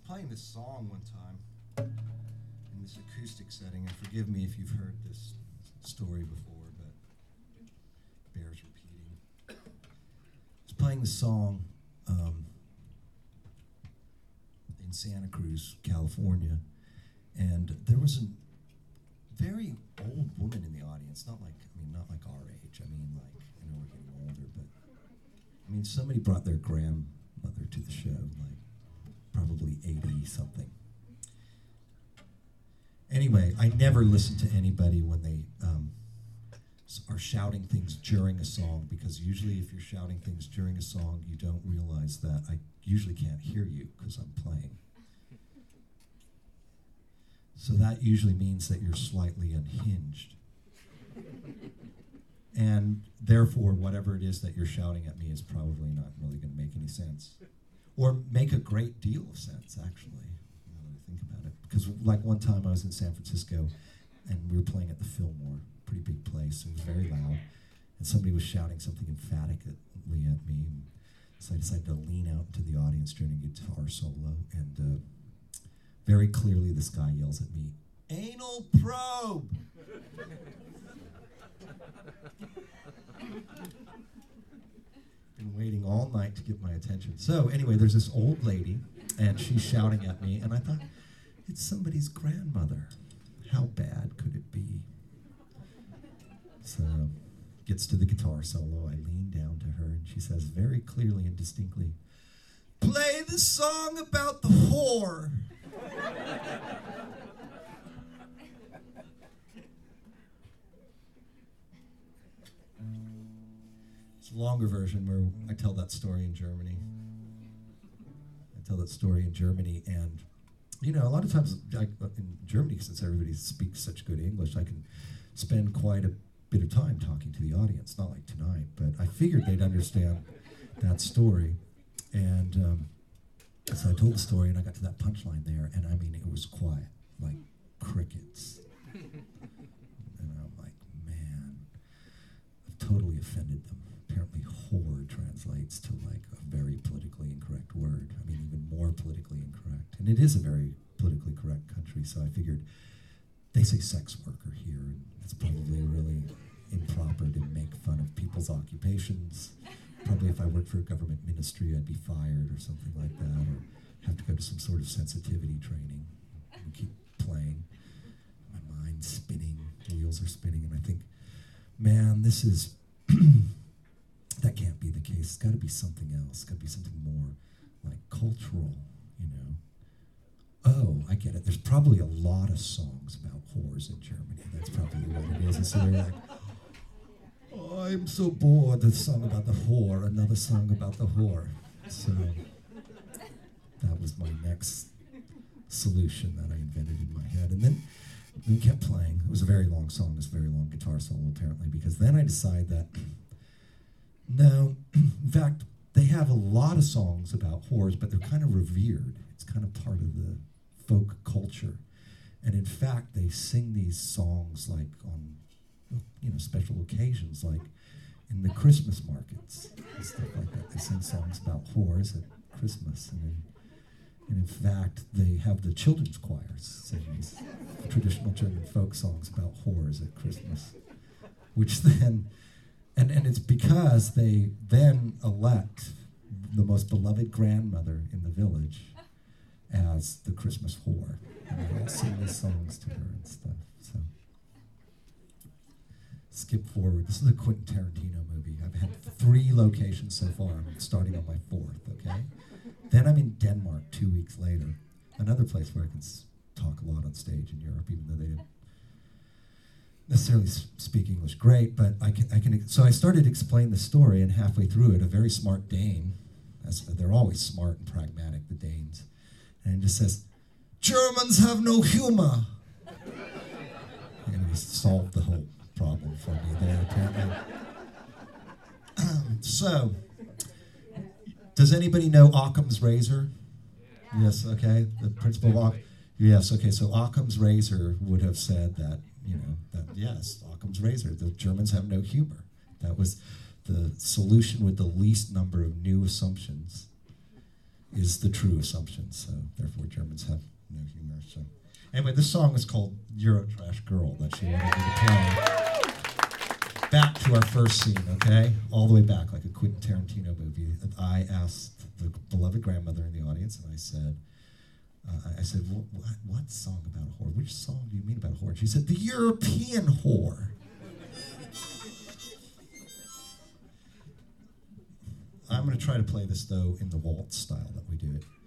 playing this song one time in this acoustic setting, and forgive me if you've heard this story before, but it bears repeating. I was playing the song in Santa Cruz, California, and there was a very old woman in the audience, not like our age. I mean, like, I know we're getting older, but I mean, somebody brought their grandmother to the show, like probably 80-something. Anyway, I never listen to anybody when they are shouting things during a song, because usually if you're shouting things during a song, you don't realize that I usually can't hear you because I'm playing. So that usually means that you're slightly unhinged. And therefore, whatever it is that you're shouting at me is probably not really going to make any sense. Or make a great deal of sense, actually, now that I think about it. Because like one time I was in San Francisco, and we were playing at the Fillmore, pretty big place, it was very loud, and somebody was shouting something emphatically at me, and so I decided to lean out into the audience during a guitar solo, and very clearly this guy yells at me, "Anal probe!" Been waiting all night to get my attention. So anyway, there's this old lady, and she's shouting at me, and I thought, it's somebody's grandmother. How bad could it be? So gets to the guitar solo, I lean down to her, and she says very clearly and distinctly, "Play the song about the whore." It's a longer version where I tell that story in Germany. And you know, a lot of times in Germany, since everybody speaks such good English, I can spend quite a bit of time talking to the audience, not like tonight, but I figured they'd understand that story. And so I told the story, and I got to that punchline there, and I mean, it was quiet, like crickets. And I'm like, man, I've totally offended them. Apparently whore translates to like a very politically incorrect word. I mean, even more politically incorrect. And it is a very politically correct country, so I figured they say sex worker here, and it's probably really improper to make fun of people's occupations. Probably if I worked for a government ministry, I'd be fired or something like that, or have to go to some sort of sensitivity training and keep playing. My mind's spinning, the wheels are spinning, and I think, man, this is... that can't be the case. It's got to be something else. It's got to be something more like cultural, you know. Oh, I get it. There's probably a lot of songs about whores in Germany. That's probably what it is. And so they're like, oh, I'm so bored. A song about the whore, another song about the whore. So that was my next solution that I invented in my head. And then we kept playing. It was a very long song. It was a very long guitar solo, apparently, because then I decided that no, in fact, they have a lot of songs about whores, but they're kind of revered. It's kind of part of the folk culture. And in fact, they sing these songs like on, you know, special occasions, like in the Christmas markets and stuff like that. They sing songs about whores at Christmas. And in fact, they have the children's choirs sing these traditional German folk songs about whores at Christmas, which then... And it's because they then elect the most beloved grandmother in the village as the Christmas whore. And they all sing these songs to her and stuff. So, skip forward. This is a Quentin Tarantino movie. I've had 3 locations so far. I'm starting on my 4th, okay? Then I'm in Denmark 2 weeks later. Another place where I can talk a lot on stage in Europe, even though they didn't necessarily speak English great, but I can. So I started to explain the story, and halfway through it, a very smart Dane, they're always smart and pragmatic, the Danes, and it just says, "Germans have no humor." And he solved the whole problem for me there, apparently. So, does anybody know Occam's razor? Yes, okay, the principle of Occam. Yes, okay, so Occam's razor would have said that, you know, that yes, Occam's razor, the Germans have no humor. That was the solution with the least number of new assumptions. is the true assumption. So therefore, Germans have no humor. So anyway, this song is called Eurotrash Girl that she wanted me to play. Back to our first scene, okay? All the way back, like a Quentin Tarantino movie. I asked the beloved grandmother in the audience, and I said, what song about a whore? Which song do you mean about a whore? And she said, the European whore. I'm going to try to play this, though, in the waltz style that we do it.